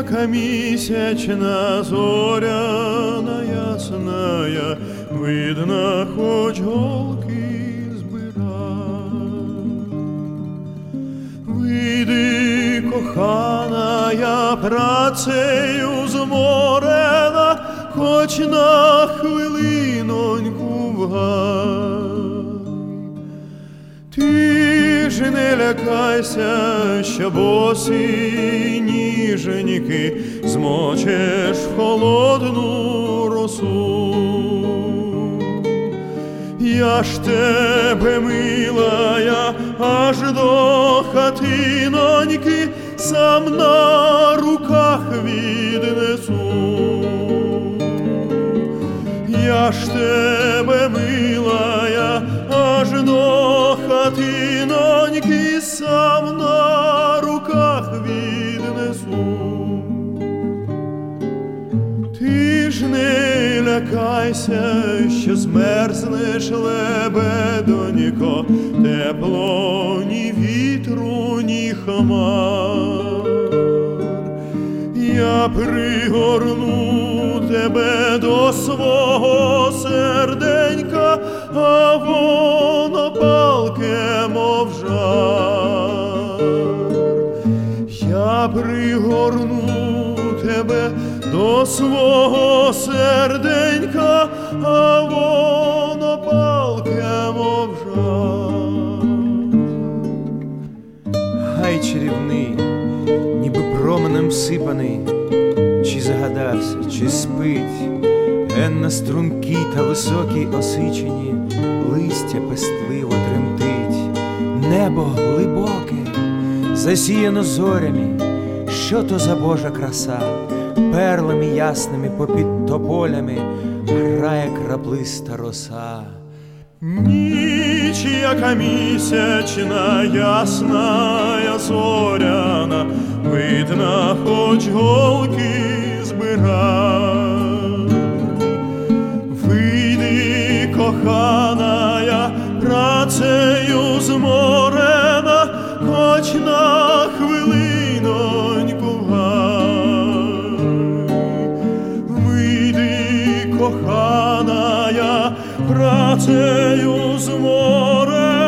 яка місячна зоряна ясная, видно, хоч голки збирай. Вийди, коханая, працею зморена, хоч на хвилиноньку в гай. Ти ж не лякайся, що босі ніженьки змочеш в холодну росу. Я ж тебе, милая, аж до хатиноньки сам на руках віднесу. Я ж тебе, милая, аж до хатиноньки сам на руках віднесу. Ти ж не лякайся, що змерзнеш, лебедонько, тепло ні вітру, ні хмар. Я пригорну тебе до свого серденька, а воно палке, мов жар. Я пригорну тебе до свого серденька, а воно палке, мов жар. Гай чарівний, ніби променем сипаний, чи загадався, чи спить, ген на стрункій та високій осичині листя пестливо тремтить. Небо глибоке, засіяно зорями, що то за Божа краса, перлами ясними попід тополями грає краплиста роса. Ніч, яка місячна, ясная, зоряна, видно, хоч голки збирай. Вийди, коханая, працею зморена, хоч на хвилиноньку в гай. Вийди, коханая, працею зморена,